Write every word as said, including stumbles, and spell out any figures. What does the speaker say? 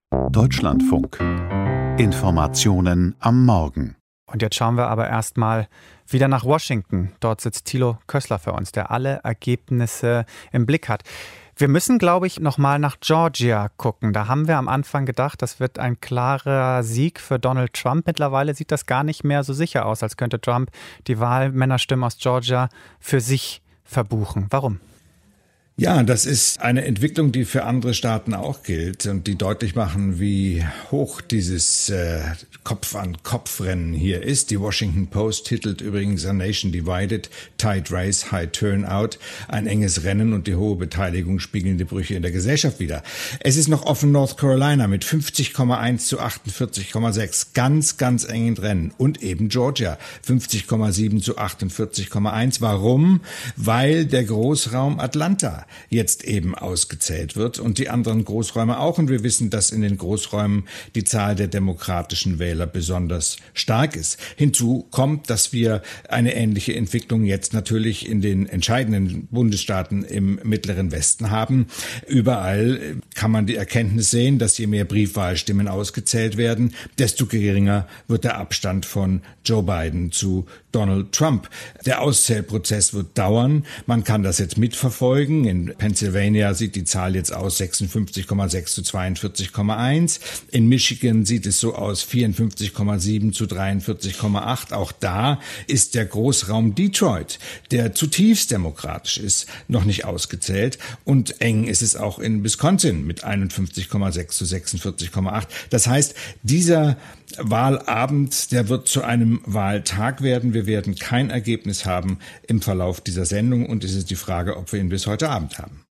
Deutschlandfunk. Informationen am Morgen. Und jetzt schauen wir aber erstmal wieder nach Washington. Dort sitzt Thilo Kössler für uns, der alle Ergebnisse im Blick hat. Wir müssen, glaube ich, nochmal nach Georgia gucken. Da haben wir am Anfang gedacht, das wird ein klarer Sieg für Donald Trump. Mittlerweile sieht das gar nicht mehr so sicher aus, als könnte Trump die Wahlmännerstimmen aus Georgia für sich verbuchen. Warum? Ja, das ist eine Entwicklung, die für andere Staaten auch gilt und die deutlich machen, wie hoch dieses äh, Kopf-an-Kopf-Rennen hier ist. Die Washington Post titelt übrigens A Nation Divided, Tight Race, High Turnout. Ein enges Rennen und die hohe Beteiligung spiegeln die Brüche in der Gesellschaft wider. Es ist noch offen North Carolina mit fünfzig Komma eins zu achtundvierzig Komma sechs. Ganz, ganz eng im Rennen. Und eben Georgia, fünfzig Komma sieben zu achtundvierzig Komma eins. Warum? Weil der Großraum Atlanta jetzt eben ausgezählt wird und die anderen Großräume auch. Und wir wissen, dass in den Großräumen die Zahl der demokratischen Wähler besonders stark ist. Hinzu kommt, dass wir eine ähnliche Entwicklung jetzt natürlich in den entscheidenden Bundesstaaten im Mittleren Westen haben. Überall kann man die Erkenntnis sehen, dass je mehr Briefwahlstimmen ausgezählt werden, desto geringer wird der Abstand von Joe Biden zu Donald Trump. Der Auszählprozess wird dauern. Man kann das jetzt mitverfolgen. In Pennsylvania sieht die Zahl jetzt aus sechsundfünfzig Komma sechs zu zweiundvierzig Komma eins. In Michigan sieht es so aus vierundfünfzig Komma sieben zu dreiundvierzig Komma acht. Auch da ist der Großraum Detroit, der zutiefst demokratisch ist, noch nicht ausgezählt. Und eng ist es auch in Wisconsin mit einundfünfzig Komma sechs zu sechsundvierzig Komma acht. Das heißt, dieser Wahlabend, der wird zu einem Wahltag werden. Wir werden kein Ergebnis haben im Verlauf dieser Sendung und es ist die Frage, ob wir ihn bis heute Abend haben.